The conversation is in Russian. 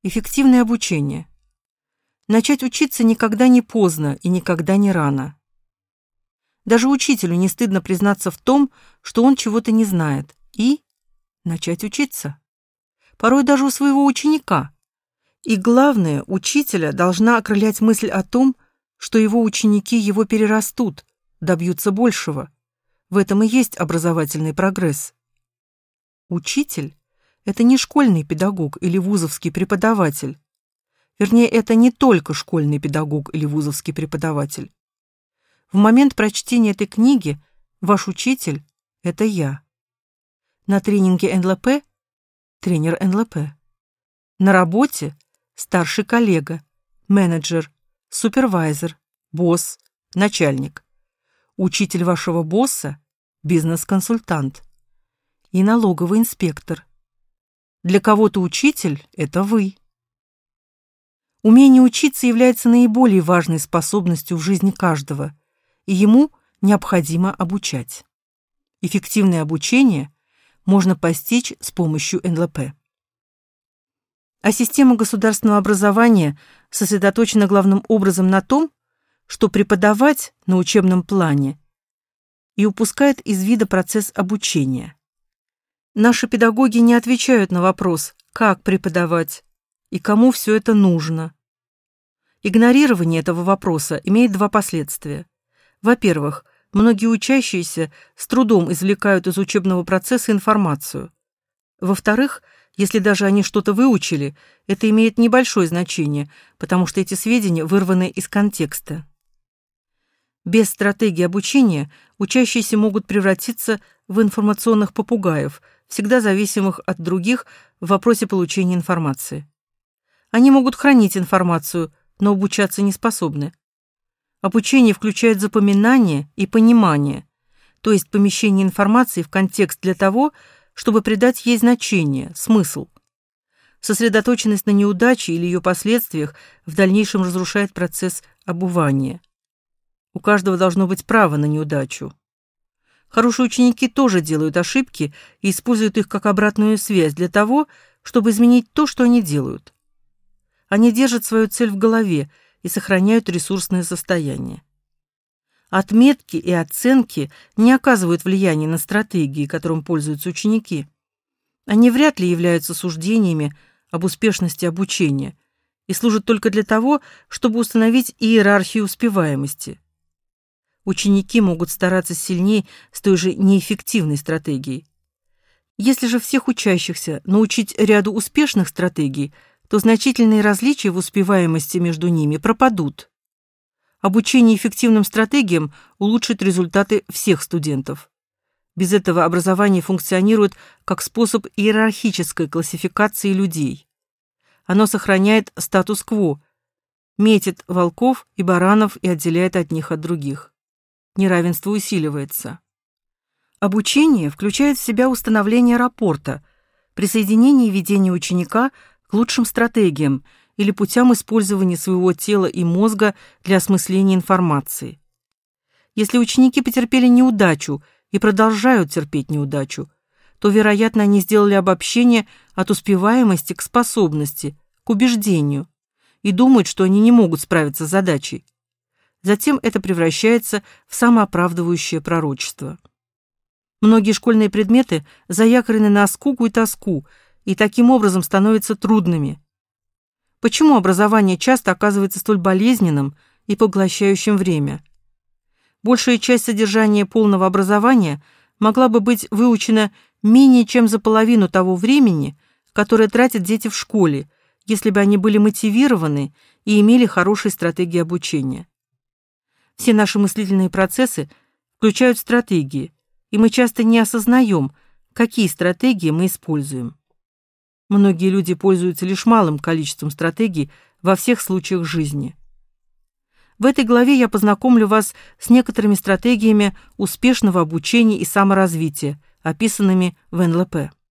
Эффективное обучение. Начать учиться никогда не поздно и никогда не рано. Даже учителю не стыдно признаться в том, что он чего-то не знает, и начать учиться. Порой даже у своего ученика. И главное, учителя должна окрылять мысль о том, что его ученики его перерастут, добьются большего. В этом и есть образовательный прогресс. Учитель – это не школьный педагог или вузовский преподаватель. Вернее, это не только школьный педагог или вузовский преподаватель. В момент прочтения этой книги ваш учитель – это я. На тренинге НЛП – тренер НЛП. На работе – старший коллега, менеджер, супервайзер, босс, начальник. Учитель вашего босса – бизнес-консультант. И налоговый инспектор. Для кого-то учитель – это вы. Умение учиться является наиболее важной способностью в жизни каждого, и ему необходимо обучать. Эффективное обучение можно постичь с помощью НЛП. А система государственного образования сосредоточена главным образом на том, что преподавать на учебном плане и упускает из вида процесс обучения. Наши педагоги не отвечают на вопрос, как преподавать и кому все это нужно. Игнорирование этого вопроса имеет два последствия. Во-первых, многие учащиеся с трудом извлекают из учебного процесса информацию. Во-вторых, если даже они что-то выучили, это имеет небольшое значение, потому что эти сведения вырваны из контекста. Без стратегии обучения учащиеся могут превратиться в информационных попугаев, всегда зависимых от других в вопросе получения информации. Они могут хранить информацию, но обучаться не способны. Обучение включает запоминание и понимание, то есть помещение информации в контекст для того, чтобы придать ей значение, смысл. Сосредоточенность на неудаче или ее последствиях в дальнейшем разрушает процесс обувания. У каждого должно быть право на неудачу. Хорошие ученики тоже делают ошибки и используют их как обратную связь для того, чтобы изменить то, что они делают. Они держат свою цель в голове и сохраняют ресурсное состояние. Отметки и оценки не оказывают влияния на стратегии, которым пользуются ученики. Они вряд ли являются суждениями об успешности обучения и служат только для того, чтобы установить иерархию успеваемости. Ученики могут стараться сильнее с той же неэффективной стратегией. Если же всех учащихся научить ряду успешных стратегий, то значительные различия в успеваемости между ними пропадут. Обучение эффективным стратегиям улучшит результаты всех студентов. Без этого образование функционирует как способ иерархической классификации людей. Оно сохраняет статус-кво, метит волков и баранов и отделяет одних от других. Неравенство усиливается. Обучение включает в себя установление рапорта, присоединение и ведение ученика к лучшим стратегиям или путям использования своего тела и мозга для осмысления информации. Если ученики потерпели неудачу и продолжают терпеть неудачу, то, вероятно, они сделали обобщение от успеваемости к способности, к убеждению, и думают, что они не могут справиться с задачей. Затем это превращается в самооправдывающее пророчество. Многие школьные предметы заякорены на скуку и тоску, и таким образом становятся трудными. Почему образование часто оказывается столь болезненным и поглощающим время? Большая часть содержания полного образования могла бы быть выучена менее чем за половину того времени, которое тратят дети в школе, если бы они были мотивированы и имели хорошие стратегии обучения. Все наши мыслительные процессы включают стратегии, и мы часто не осознаем, какие стратегии мы используем. Многие люди пользуются лишь малым количеством стратегий во всех случаях жизни. В этой главе я познакомлю вас с некоторыми стратегиями успешного обучения и саморазвития, описанными в НЛП.